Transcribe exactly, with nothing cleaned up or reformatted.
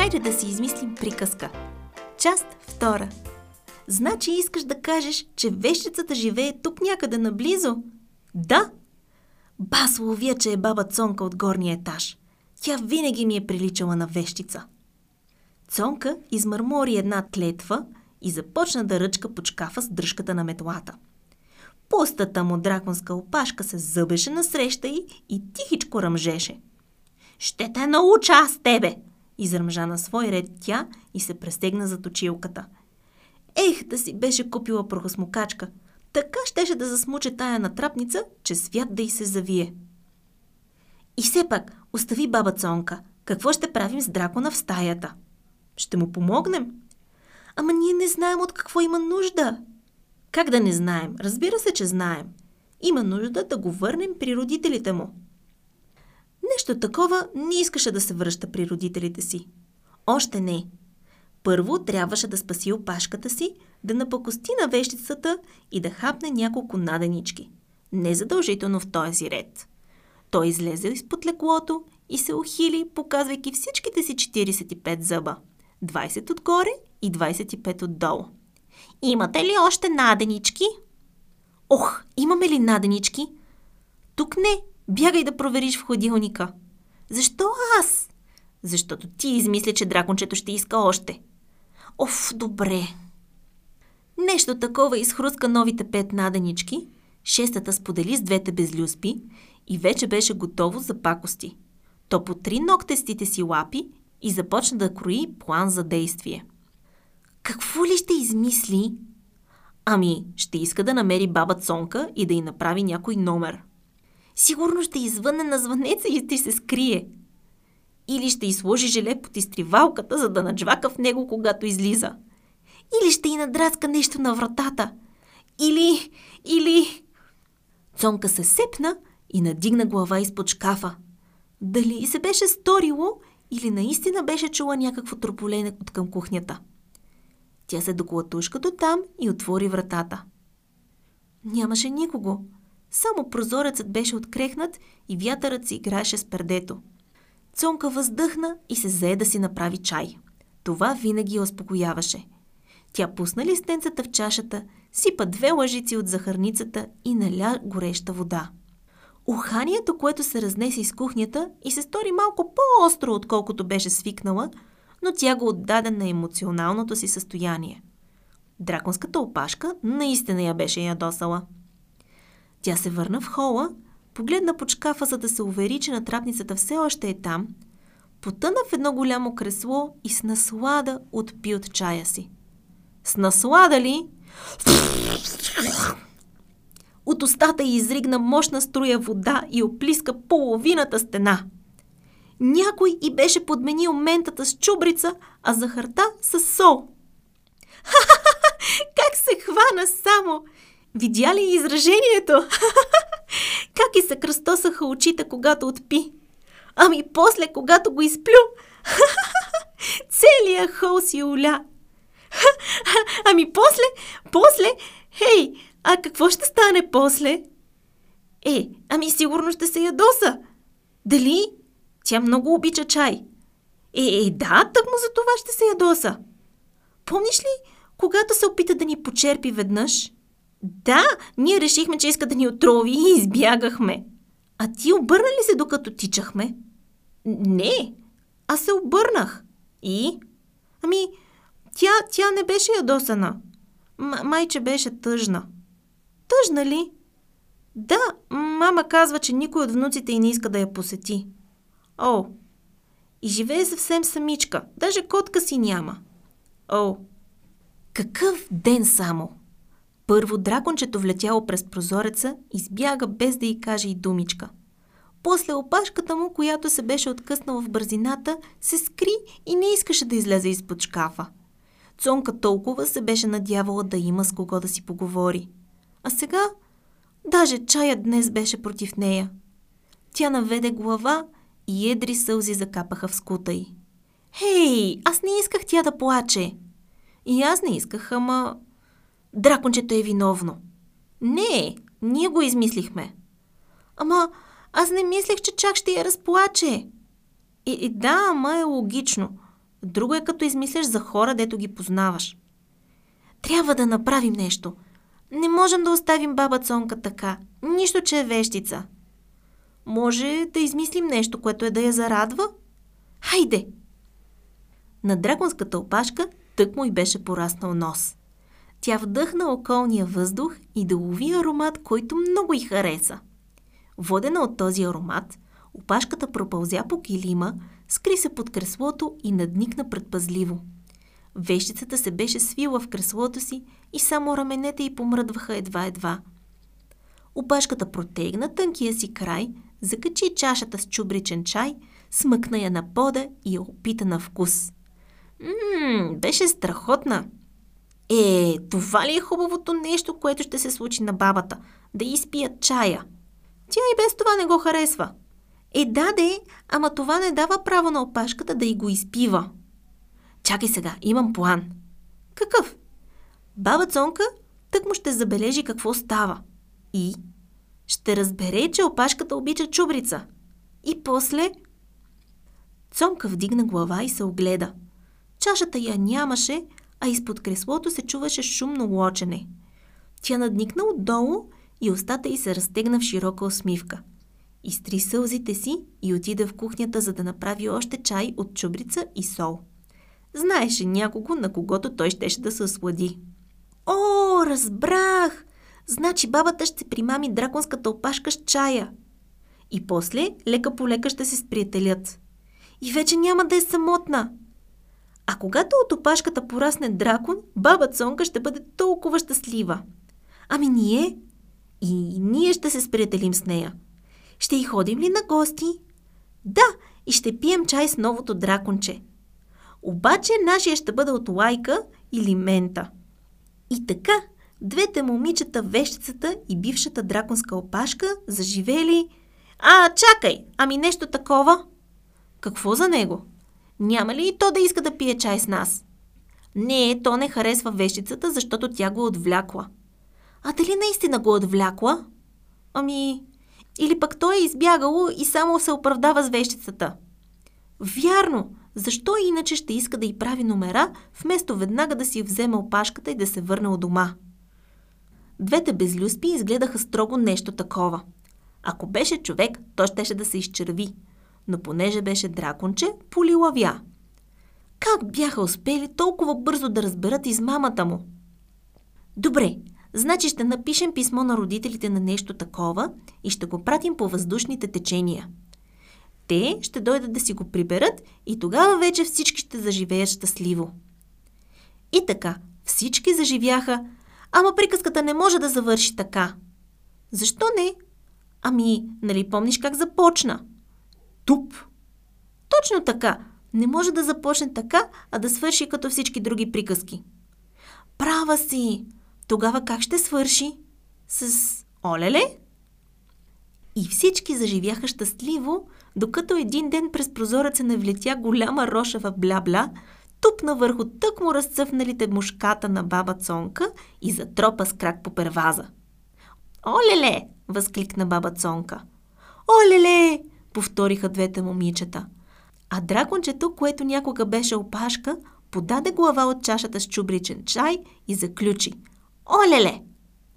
Хайде да си измислим приказка. Част втора. Значи искаш да кажеш, че вещицата живее тук някъде наблизо? Да. Бас ловя, че е баба Цонка от горния етаж. Тя винаги ми е приличала на вещица. Цонка измърмори една клетва и започна да ръчка под шкафа с дръжката на метлата. Пустата му драконска опашка се зъбеше насреща й и тихичко ръмжеше. «Ще те науча аз тебе!» изръмжа на свой ред тя и се престегна за точилката. Ех, да си беше купила прахосмокачка. Така щеше да засмуче тая натрапница, че свят да й се завие. И все пак, остави баба Цонка. Какво ще правим с дракона в стаята? Ще му помогнем? Ама ние не знаем от какво има нужда. Как да не знаем? Разбира се, че знаем. Има нужда да го върнем при родителите му. Нещо такова не искаше да се връща при родителите си. Още не. Първо трябваше да спаси опашката си, да напакости на вещицата и да хапне няколко наденички. Не задължително в този ред. Той излезе изпод леклото и се ухили, показвайки всичките си четиридесет и пет зъба. двайсет отгоре и двайсет и пет отдолу. Имате ли още наденички? Ох, имаме ли наденички? Тук не. Бягай да провериш в хладилника. Защо аз? Защото ти измисля, че дракончето ще иска още. Оф, добре. Нещо такова изхруска новите пет наденички, шестата сподели с двете безлюспи и вече беше готово за пакости. То потри ногтестите си лапи и започна да крои план за действие. Какво ли ще измисли? Ами, ще иска да намери баба Цонка и да й направи някой номер. Сигурно ще извънне на звънеца и ще се скрие. Или ще й сложи желе под изтривалката, за да наджвака в него, когато излиза. Или ще й надраска нещо на вратата. Или, или... Цонка се сепна и надигна глава изпод шкафа. Дали се беше сторило или наистина беше чула някакво трополене от към кухнята. Тя се доклатушка до там и отвори вратата. Нямаше никого. Само прозорецът беше открехнат и вятърът си играеше с пердето. Цонка въздъхна и се зае да си направи чай. Това винаги я успокояваше. Тя пусна листенцата в чашата, сипа две лъжици от захарницата и наля гореща вода. Уханието, което се разнесе из кухнята и се стори малко по-остро, отколкото беше свикнала, но тя го отдаде на емоционалното си състояние. Драконската опашка наистина я беше ядосала. Тя се върна в хола, погледна под шкафа, за да се увери, че натрапницата все още е там, потъна в едно голямо кресло и с наслада отпи от чая си. С наслада ли? От устата й изригна мощна струя вода и оплиска половината стена. Някой й беше подменил ментата с чубрица, а захарта с сол. Ха-ха-ха! Как се хвана само! Видя ли изражението? Как и се кръстосаха очите, когато отпи? Ами после, когато го изплю, целият хол си уля. Ами после, после, хей, а какво ще стане после? Е, ами сигурно ще се ядоса. Дали? Тя много обича чай. Е, е, да, тъкмо за това ще се ядоса. Помниш ли, когато се опита да ни почерпи веднъж? Да, ние решихме, че иска да ни отрови и избягахме. А ти обърна ли се, докато тичахме? Не, аз се обърнах. И? Ами, тя, тя не беше ядосана. М- майче беше тъжна. Тъжна ли? Да, мама казва, че никой от внуците й не иска да я посети. О, и живее съвсем самичка. Даже котка си няма. О, какъв ден само! Първо дракончето влетяло през прозореца, избяга без да й каже и думичка. После опашката му, която се беше откъснала в бързината, се скри и не искаше да излезе изпод шкафа. Цонка толкова се беше надявала да има с кого да си поговори. А сега даже чаят днес беше против нея. Тя наведе глава и едри сълзи закапаха в скута й. Хей, аз не исках тя да плаче. И аз не исках, ама... Дракончето е виновно. Не, ние го измислихме. Ама аз не мислех, че чак ще я разплаче. И, и да, ама е логично. Друго е като измисляш за хора, дето ги познаваш. Трябва да направим нещо. Не можем да оставим баба Цонка така. Нищо, че е вещица. Може да измислим нещо, което е да я зарадва? Хайде! На драконската опашка тък му й беше пораснал нос. Тя вдъхна околния въздух и да улови аромат, който много й хареса. Водена от този аромат, опашката пропълзя по килима, скри се под креслото и надникна предпазливо. Вещицата се беше свила в креслото си и само раменете й помръдваха едва-едва. Опашката протегна тънкия си край, закачи чашата с чубричен чай, смъкна я на пода и я опита на вкус. Ммм, беше страхотна. Е, това ли е хубавото нещо, което ще се случи на бабата? Да изпият чая. Тя и без това не го харесва. Е, да, де, ама това не дава право на опашката да й го изпива. Чакай сега, имам план. Какъв? Баба Цонка тък му ще забележи какво става. И ще разбере, че опашката обича чубрица. И после... Цонка вдигна глава и се огледа. Чашата я нямаше, а изпод креслото се чуваше шумно лочене. Тя надникна отдолу и устата й се разтегна в широка усмивка. Изтри сълзите си и отида в кухнята, за да направи още чай от чубрица и сол. Знаеше някого, на когото той щеше да се ослади. О, разбрах! Значи бабата ще примами драконската опашка с чая. И после лека по лека ще се сприятелят. И вече няма да е самотна. А когато от опашката порасне дракон, баба Цонка ще бъде толкова щастлива. Ами ние? И ние ще се сприятелим с нея. Ще й ходим ли на гости? Да, и ще пием чай с новото драконче. Обаче нашия ще бъде от лайка или мента. И така, двете момичета, вещицата и бившата драконска опашка заживели... А, чакай, ами нещо такова? Какво за него? Няма ли и то да иска да пие чай с нас? Не, то не харесва вещицата, защото тя го отвлякла. А дали наистина го отвлякла? Ами... Или пък той е избягало и само се оправдава с вещицата. Вярно! Защо иначе ще иска да й прави номера, вместо веднага да си вземе опашката и да се върне от дома? Двете безлюспи изгледаха строго нещо такова. Ако беше човек, той щеше да се изчерви, но понеже беше драконче, полилавя. Как бяха успели толкова бързо да разберат измамата му? Добре, значи ще напишем писмо на родителите на нещо такова и ще го пратим по въздушните течения. Те ще дойдат да си го приберат и тогава вече всички ще заживеят щастливо. И така, всички заживяха, ама приказката не може да завърши така. Защо не? Ами, нали помниш как започна? Туп! Точно така, не може да започне така, а да свърши като всички други приказки. Права си! Тогава как ще свърши? С олеле? И всички заживяха щастливо, докато един ден през прозореца не влетя голяма рошава бля-бля, тупна върху тъкмо разцъфналите мушката на баба Цонка и затропа с крак по перваза. «Олеле!» възкликна баба Цонка. «Олеле!» повториха двете момичета. А дракончето, което някога беше опашка, подаде глава от чашата с чубричен чай и заключи: «Олеле!»